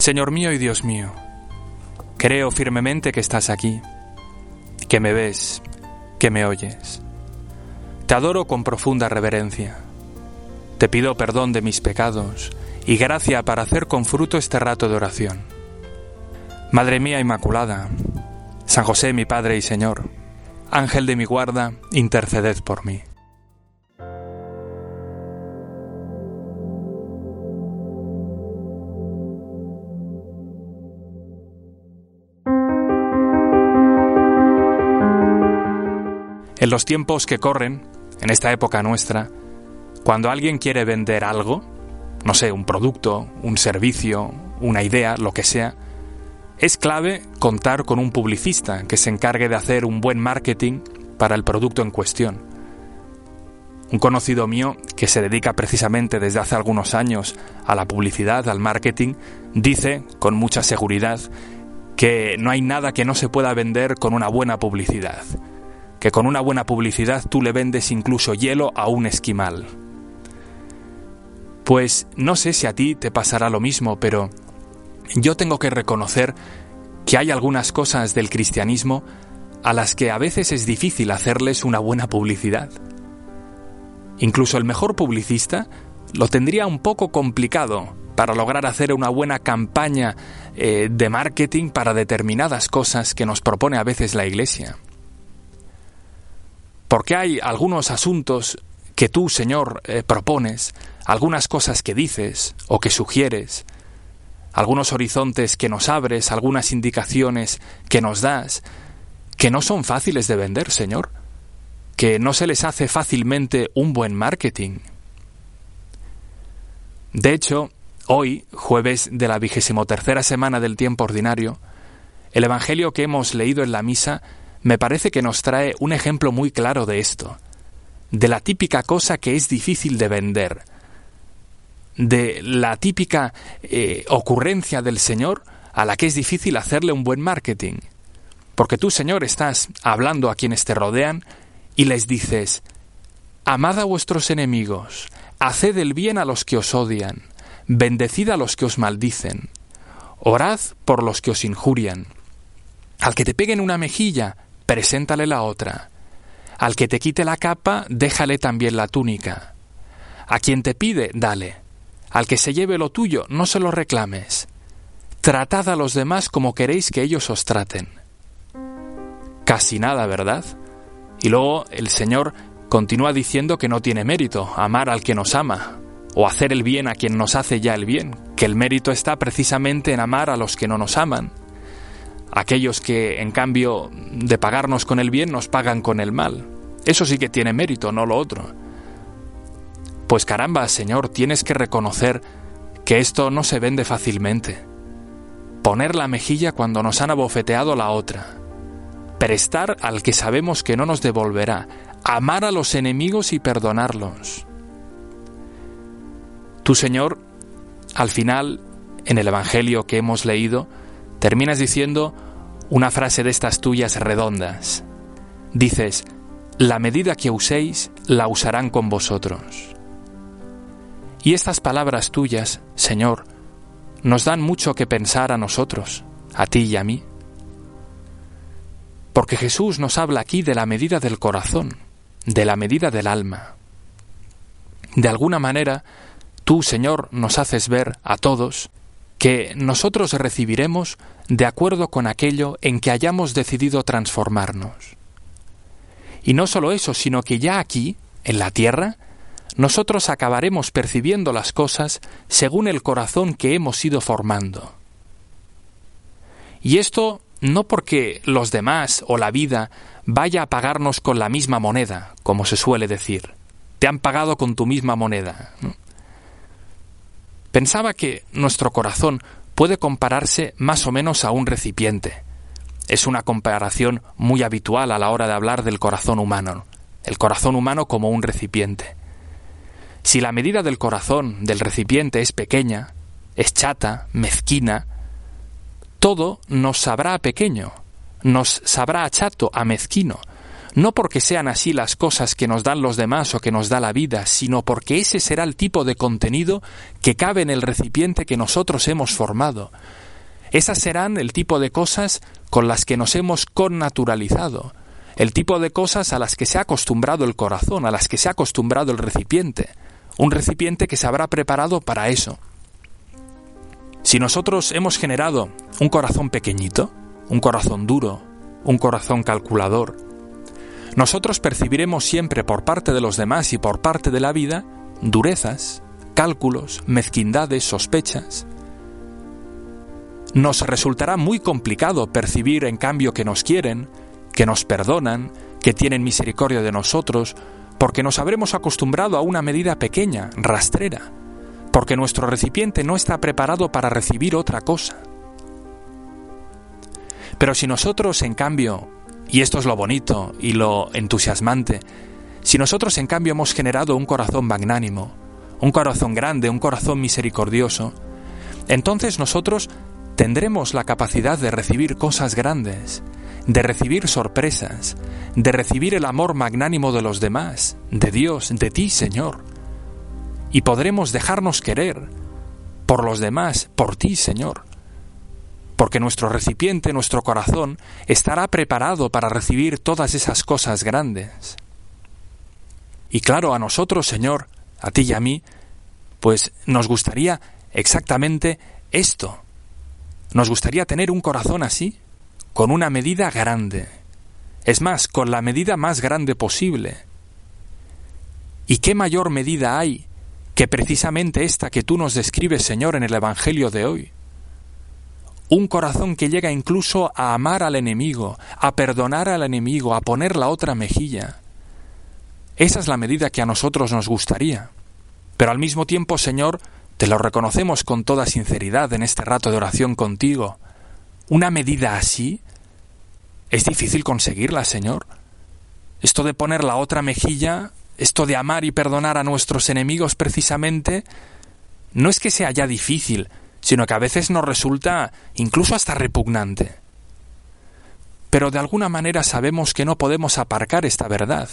Señor mío y Dios mío, creo firmemente que estás aquí, que me ves, que me oyes. Te adoro con profunda reverencia. Te pido perdón de mis pecados y gracia para hacer con fruto este rato de oración. Madre mía Inmaculada, San José mi Padre y Señor, Ángel de mi guarda, interceded por mí. En los tiempos que corren, en esta época nuestra, cuando alguien quiere vender algo, no sé, un producto, un servicio, una idea, lo que sea, es clave contar con un publicista que se encargue de hacer un buen marketing para el producto en cuestión. Un conocido mío, que se dedica precisamente desde hace algunos años a la publicidad, al marketing, dice con mucha seguridad que no hay nada que no se pueda vender con una buena publicidad. Que con una buena publicidad tú le vendes incluso hielo a un esquimal. Pues no sé si a ti te pasará lo mismo, pero yo tengo que reconocer que hay algunas cosas del cristianismo a las que a veces es difícil hacerles una buena publicidad. Incluso el mejor publicista lo tendría un poco complicado para lograr hacer una buena campaña de marketing para determinadas cosas que nos propone a veces la Iglesia. Porque hay algunos asuntos que tú, Señor, propones, algunas cosas que dices o que sugieres, algunos horizontes que nos abres, algunas indicaciones que nos das, que no son fáciles de vender, Señor, que no se les hace fácilmente un buen marketing. De hecho, hoy, jueves de la 23ª semana del tiempo ordinario, el Evangelio que hemos leído en la misa me parece que nos trae un ejemplo muy claro de esto, de la típica cosa que es difícil de vender, de la típica ocurrencia del Señor a la que es difícil hacerle un buen marketing. Porque tú, Señor, estás hablando a quienes te rodean y les dices: amad a vuestros enemigos, haced el bien a los que os odian, bendecid a los que os maldicen, orad por los que os injurian. Al que te peguen una mejilla, preséntale la otra. Al que te quite la capa, déjale también la túnica. A quien te pide, dale. Al que se lleve lo tuyo, no se lo reclames. Tratad a los demás como queréis que ellos os traten. Casi nada, ¿verdad? Y luego el Señor continúa diciendo que no tiene mérito amar al que nos ama, o hacer el bien a quien nos hace ya el bien, que el mérito está precisamente en amar a los que no nos aman. Aquellos que, en cambio de pagarnos con el bien, nos pagan con el mal. Eso sí que tiene mérito, no lo otro. Pues caramba, Señor, tienes que reconocer que esto no se vende fácilmente. Poner la mejilla cuando nos han abofeteado la otra. Prestar al que sabemos que no nos devolverá. Amar a los enemigos y perdonarlos. Tú, Señor, al final, en el Evangelio que hemos leído, terminas diciendo una frase de estas tuyas redondas. Dices: la medida que uséis, la usarán con vosotros. Y estas palabras tuyas, Señor, nos dan mucho que pensar a nosotros, a ti y a mí. Porque Jesús nos habla aquí de la medida del corazón, de la medida del alma. De alguna manera, tú, Señor, nos haces ver a todos que nosotros recibiremos de acuerdo con aquello en que hayamos decidido transformarnos. Y no solo eso, sino que ya aquí, en la tierra, nosotros acabaremos percibiendo las cosas según el corazón que hemos ido formando. Y esto no porque los demás o la vida vaya a pagarnos con la misma moneda, como se suele decir. Te han pagado con tu misma moneda, ¿no? Pensaba que nuestro corazón puede compararse más o menos a un recipiente. Es una comparación muy habitual a la hora de hablar del corazón humano. El corazón humano como un recipiente. Si la medida del corazón del recipiente es pequeña, es chata, mezquina, todo nos sabrá a pequeño, nos sabrá a chato, a mezquino, no porque sean así las cosas que nos dan los demás o que nos da la vida, sino porque ese será el tipo de contenido que cabe en el recipiente que nosotros hemos formado. Esas serán el tipo de cosas con las que nos hemos connaturalizado, el tipo de cosas a las que se ha acostumbrado el corazón, a las que se ha acostumbrado el recipiente, un recipiente que se habrá preparado para eso. Si nosotros hemos generado un corazón pequeñito, un corazón duro, un corazón calculador, nosotros percibiremos siempre por parte de los demás y por parte de la vida durezas, cálculos, mezquindades, sospechas. Nos resultará muy complicado percibir en cambio que nos quieren, que nos perdonan, que tienen misericordia de nosotros, porque nos habremos acostumbrado a una medida pequeña, rastrera, porque nuestro recipiente no está preparado para recibir otra cosa. Pero si nosotros, en cambio, y esto es lo bonito y lo entusiasmante, si nosotros, en cambio, hemos generado un corazón magnánimo, un corazón grande, un corazón misericordioso, entonces nosotros tendremos la capacidad de recibir cosas grandes, de recibir sorpresas, de recibir el amor magnánimo de los demás, de Dios, de ti, Señor. Y podremos dejarnos querer por los demás, por ti, Señor. Porque nuestro recipiente, nuestro corazón, estará preparado para recibir todas esas cosas grandes. Y claro, a nosotros, Señor, a ti y a mí, pues nos gustaría exactamente esto. Nos gustaría tener un corazón así, con una medida grande. Es más, con la medida más grande posible. ¿Y qué mayor medida hay que precisamente esta que tú nos describes, Señor, en el Evangelio de hoy? Un corazón que llega incluso a amar al enemigo, a perdonar al enemigo, a poner la otra mejilla. Esa es la medida que a nosotros nos gustaría. Pero al mismo tiempo, Señor, te lo reconocemos con toda sinceridad en este rato de oración contigo. Una medida así es difícil conseguirla, Señor. Esto de poner la otra mejilla, esto de amar y perdonar a nuestros enemigos precisamente, no es que sea ya difícil, sino que a veces nos resulta incluso hasta repugnante. Pero de alguna manera sabemos que no podemos aparcar esta verdad.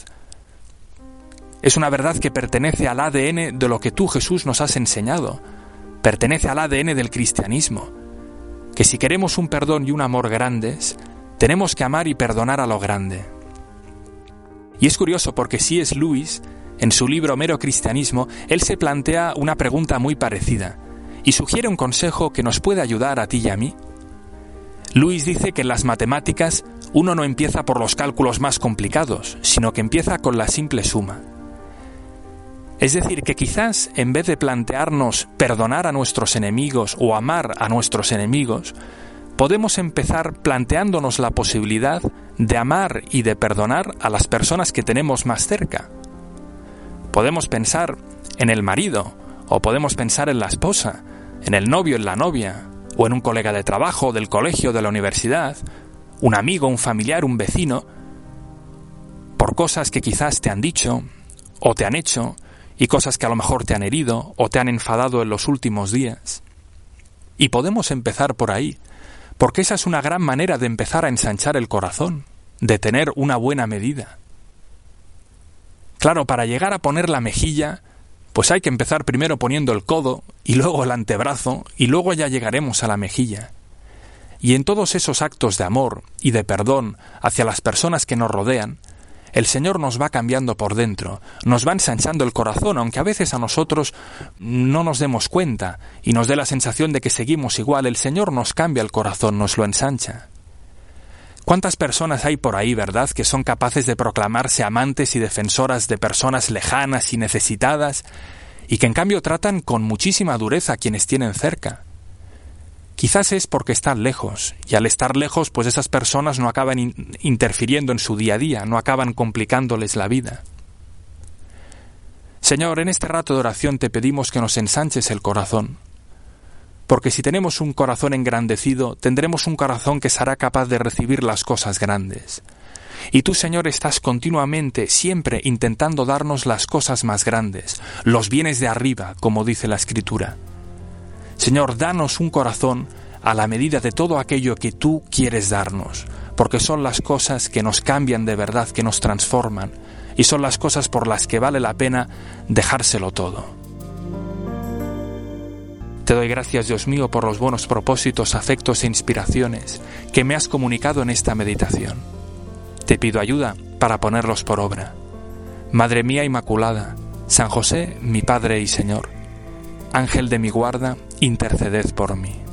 Es una verdad que pertenece al ADN de lo que tú, Jesús, nos has enseñado. Pertenece al ADN del cristianismo. Que si queremos un perdón y un amor grandes, tenemos que amar y perdonar a lo grande. Y es curioso porque C.S. Lewis, en su libro Mero Cristianismo, él se plantea una pregunta muy parecida y sugiere un consejo que nos puede ayudar a ti y a mí. Lewis dice que en las matemáticas uno no empieza por los cálculos más complicados, sino que empieza con la simple suma. Es decir, que quizás en vez de plantearnos perdonar a nuestros enemigos o amar a nuestros enemigos, podemos empezar planteándonos la posibilidad de amar y de perdonar a las personas que tenemos más cerca. Podemos pensar en el marido, o podemos pensar en la esposa, en el novio, en la novia, o en un colega de trabajo, del colegio, de la universidad, un amigo, un familiar, un vecino, por cosas que quizás te han dicho o te han hecho, y cosas que a lo mejor te han herido o te han enfadado en los últimos días. Y podemos empezar por ahí, porque esa es una gran manera de empezar a ensanchar el corazón, de tener una buena medida. Claro, para llegar a poner la mejilla, pues hay que empezar primero poniendo el codo, y luego el antebrazo, y luego ya llegaremos a la mejilla. Y en todos esos actos de amor y de perdón hacia las personas que nos rodean, el Señor nos va cambiando por dentro, nos va ensanchando el corazón, aunque a veces a nosotros no nos demos cuenta y nos dé la sensación de que seguimos igual, el Señor nos cambia el corazón, nos lo ensancha. ¿Cuántas personas hay por ahí, verdad, que son capaces de proclamarse amantes y defensoras de personas lejanas y necesitadas y que en cambio tratan con muchísima dureza a quienes tienen cerca? Quizás es porque están lejos, y al estar lejos, pues esas personas no acaban interfiriendo en su día a día, no acaban complicándoles la vida. Señor, en este rato de oración te pedimos que nos ensanches el corazón, porque si tenemos un corazón engrandecido, tendremos un corazón que será capaz de recibir las cosas grandes. Y tú, Señor, estás continuamente, siempre intentando darnos las cosas más grandes, los bienes de arriba, como dice la Escritura. Señor, danos un corazón a la medida de todo aquello que tú quieres darnos, porque son las cosas que nos cambian de verdad, que nos transforman, y son las cosas por las que vale la pena dejárselo todo. Te doy gracias, Dios mío, por los buenos propósitos, afectos e inspiraciones que me has comunicado en esta meditación. Te pido ayuda para ponerlos por obra. Madre mía Inmaculada, San José, mi Padre y Señor, Ángel de mi guarda, interceded por mí.